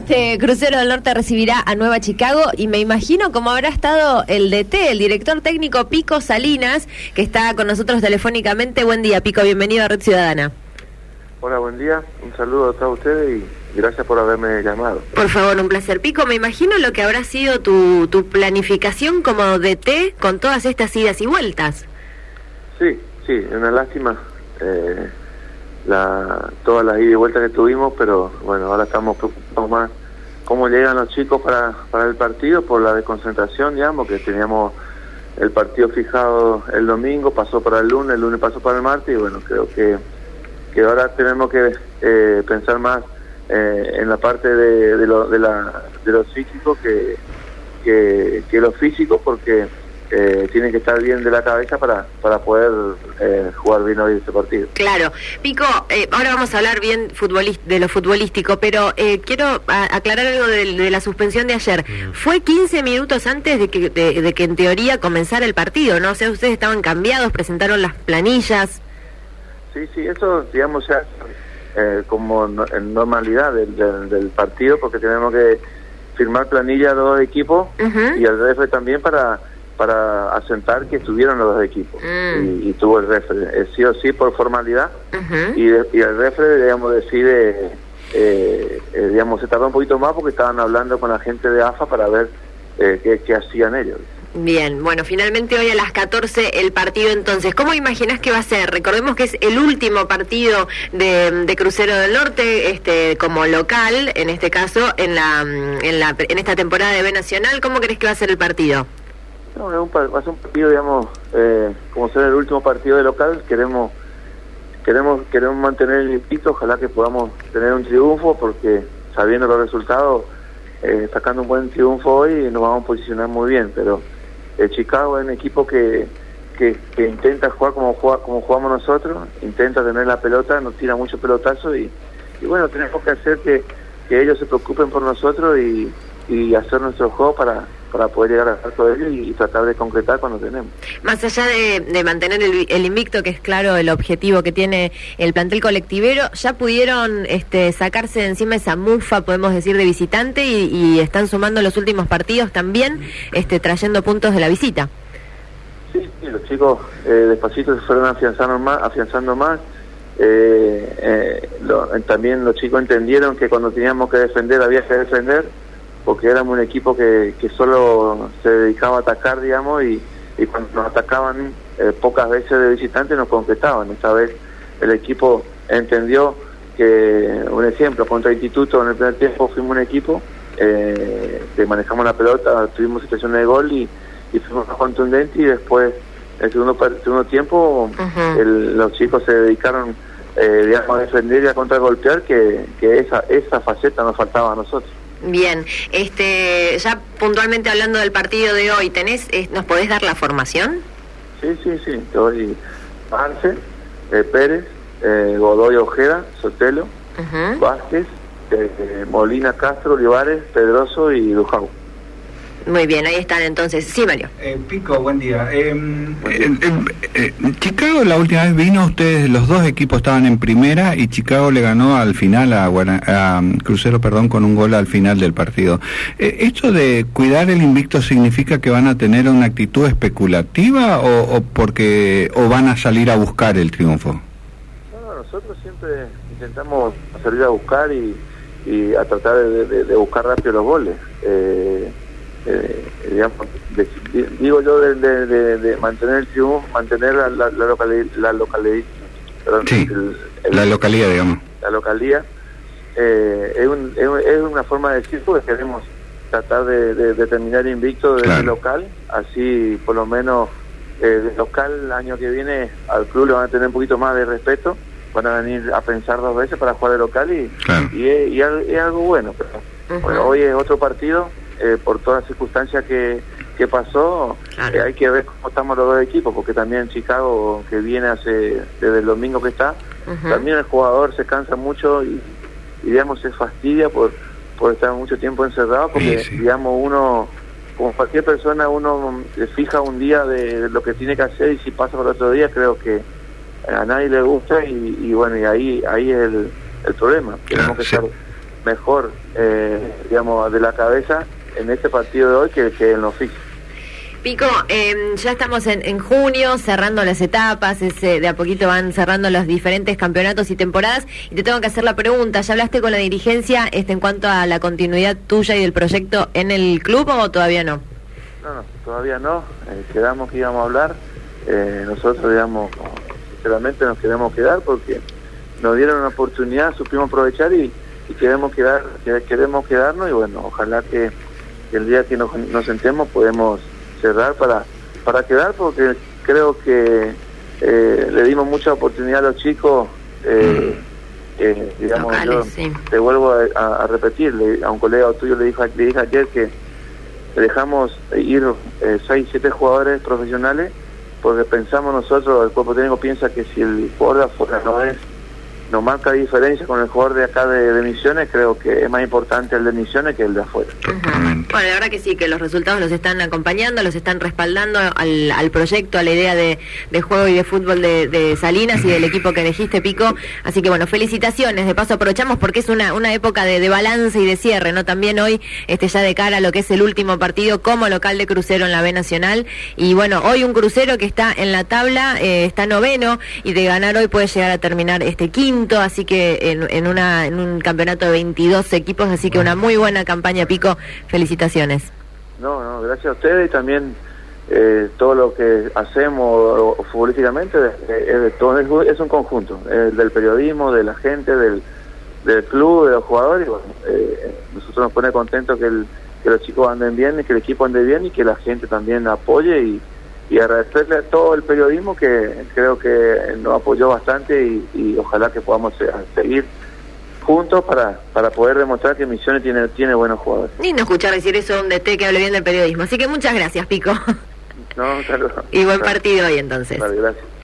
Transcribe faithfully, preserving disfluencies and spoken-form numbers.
Este Crucero del Norte recibirá a Nueva Chicago y me imagino cómo habrá estado el D T, el director técnico Pico Salinas, que está con nosotros telefónicamente. Buen día, Pico, bienvenido a Red Ciudadana. Hola, buen día, un saludo a todos ustedes y gracias por haberme llamado. Por favor, un placer. Pico, me imagino lo que habrá sido tu, tu planificación como D T con todas estas idas y vueltas. Sí, sí, es una lástima eh, la, todas las idas y vueltas que tuvimos, pero bueno, ahora estamos preocupados más cómo llegan los chicos para, para el partido, por la desconcentración, digamos, que teníamos el partido fijado el domingo, pasó para el lunes, el lunes pasó para el martes, y bueno, creo que, que ahora tenemos que eh, pensar más eh, en la parte de, de, lo, de, la, de lo psíquico que, que, que lo físico, porque Eh, tienen que estar bien de la cabeza para para poder eh, jugar bien hoy este partido. Claro. Pico, eh, ahora vamos a hablar bien futbolist de lo futbolístico, pero eh, quiero a, aclarar algo de, de la suspensión de ayer. Fue quince minutos antes de que de, de que en teoría comenzara el partido, ¿no? O sea, ustedes estaban cambiados, presentaron las planillas. Sí, sí, eso, digamos, ya eh, como no, en normalidad del, del, del partido, porque tenemos que firmar planilla a los dos equipos uh-huh. y al referee también para para asentar que estuvieron los dos equipos mm. y, y tuvo el referee, eh, sí o sí por formalidad uh-huh. y, de, y el referee, digamos, decide eh, eh, digamos, se tardó un poquito más porque estaban hablando con la gente de A F A para ver eh, qué, qué hacían ellos. Bien, bueno, finalmente hoy a las catorce el partido. Entonces, ¿cómo imaginás que va a ser? Recordemos que es el último partido de, de Crucero del Norte, este, como local, en este caso, en la, en la en esta temporada de B Nacional. ¿Cómo crees que va a ser el partido? No, es un, va a ser un partido, digamos, eh, como ser el último partido de local, queremos queremos queremos mantener el invicto, ojalá que podamos tener un triunfo, porque sabiendo los resultados, eh, sacando un buen triunfo hoy, nos vamos a posicionar muy bien, pero eh, Chicago es un equipo que, que, que intenta jugar como, juega, como jugamos nosotros, intenta tener la pelota, nos tira mucho pelotazo y, y bueno, tenemos que hacer que, que ellos se preocupen por nosotros y, y hacer nuestro juego para para poder llegar al arco de ellos y, y tratar de concretar cuando tenemos. Más allá de, de mantener el, el invicto, que es claro el objetivo que tiene el plantel colectivero, ya pudieron este, sacarse de encima esa mufa, podemos decir, de visitante y, y están sumando los últimos partidos también, este, trayendo puntos de la visita. Sí, sí, los chicos eh, despacito se fueron afianzando más, afianzando más. Eh, eh, lo, también los chicos entendieron que cuando teníamos que defender había que defender, porque éramos un equipo que, que solo se dedicaba a atacar, digamos, y, y cuando nos atacaban eh, pocas veces de visitantes nos concretaban. Esta vez el equipo entendió que, un ejemplo, contra Instituto en el primer tiempo fuimos un equipo eh, que manejamos la pelota, tuvimos situaciones de gol y, y fuimos más contundentes, y después el segundo, el segundo tiempo uh-huh. el, los chicos se dedicaron eh, digamos, a defender y a contragolpear, que, que esa, esa faceta nos faltaba a nosotros. Bien, este, ya puntualmente hablando del partido de hoy, ¿tenés, eh, ¿nos podés dar la formación? Sí, sí, sí, hoy Arce, eh, Pérez, eh, Godoy Ojeda, Sotelo, uh-huh. Vázquez, eh, Molina, Castro, Olivares, Pedroso y Lujau. Muy bien, ahí están entonces. Sí, Mario. Eh, Pico, buen día. Eh, eh, eh, eh, Chicago la última vez vino, ustedes, los dos equipos estaban en primera y Chicago le ganó al final a, Guana, a Crucero, perdón, con un gol al final del partido. Eh, ¿Esto de cuidar el invicto significa que van a tener una actitud especulativa o, o porque o van a salir a buscar el triunfo? No, no, nosotros siempre intentamos salir a buscar y, y a tratar de, de, de buscar rápido los goles. Eh, Eh, digamos, de, de, digo yo de, de, de, de mantener el triunfo, mantener la, la, la localidad, la localidad, perdón, sí, el, el, la localidad, digamos. La localidad eh, es, un, es, es una forma de decir que queremos tratar de, de, de terminar invicto desde claro. el local, así por lo menos eh, el local el año que viene al club le van a tener un poquito más de respeto, van a venir a pensar dos veces para jugar el local y, claro. y, es, y es, es algo bueno, pero uh-huh. bueno, hoy es otro partido. Eh, por todas las circunstancias que, que pasó, claro. eh, hay que ver cómo estamos los dos equipos, porque también Chicago, que viene hace desde el domingo que está, uh-huh. también el jugador se cansa mucho y, y digamos, se fastidia por, por estar mucho tiempo encerrado, porque sí, sí. digamos, uno, como cualquier persona, uno se fija un día de lo que tiene que hacer y si pasa por otro día, creo que a nadie le gusta y, y bueno, y ahí ahí es el, el problema. Tenemos claro, que sí. estar mejor, eh, digamos, de la cabeza en este partido de hoy que, que en los físicos. Pico, eh, ya estamos en, en junio, cerrando las etapas, ese, de a poquito van cerrando los diferentes campeonatos y temporadas, y te tengo que hacer la pregunta, ¿ya hablaste con la dirigencia este, en cuanto a la continuidad tuya y del proyecto en el club o todavía no? No, no, todavía no, eh, quedamos que íbamos a hablar, eh, nosotros digamos, sinceramente nos queremos quedar porque nos dieron una oportunidad, supimos aprovechar y, y queremos quedar, queremos quedarnos y bueno, ojalá que, que el día que nos, nos sentemos podemos cerrar para para quedar, porque creo que eh, le dimos mucha oportunidad a los chicos, eh, eh, digamos, locales, yo sí. Te vuelvo a, a, a repetir, le, a un colega tuyo le dije, le dije ayer que dejamos ir eh, seis, siete jugadores profesionales, porque pensamos nosotros, el cuerpo técnico piensa que si el jugador de afuera no es no marca diferencia con el jugador de acá de, de Misiones, creo que es más importante el de Misiones que el de afuera. Uh-huh. Bueno, la verdad que sí, que los resultados los están acompañando, los están respaldando al, al proyecto, a la idea de, de juego y de fútbol de, de Salinas y del equipo que elegiste, Pico. Así que bueno, felicitaciones. De paso aprovechamos porque es una, una época de, de balance y de cierre, ¿no? También hoy, este ya de cara a lo que es el último partido como local de Crucero en la B Nacional. Y bueno, hoy un Crucero que está en la tabla, eh, está noveno, y de ganar hoy puede llegar a terminar este quinto. Así que en, en, una, en un campeonato de veintidós equipos, así que una muy buena campaña, Pico, felicitaciones. No, no, gracias a ustedes y también eh, todo lo que hacemos o, o, futbolísticamente es, es, de todo, es, es un conjunto, es del periodismo, de la gente, del, del club, de los jugadores, y bueno, eh, nosotros nos pone contentos que, el, que los chicos anden bien, y que el equipo ande bien y que la gente también apoye y y agradecerle a todo el periodismo que creo que nos apoyó bastante y, y ojalá que podamos seguir juntos para para poder demostrar que Misiones tiene tiene buenos jugadores. Ni no escuchar decir eso a un D T que hable bien del periodismo, así que muchas gracias, Pico. No, saludos. Y buen partido hoy entonces. Vale, gracias.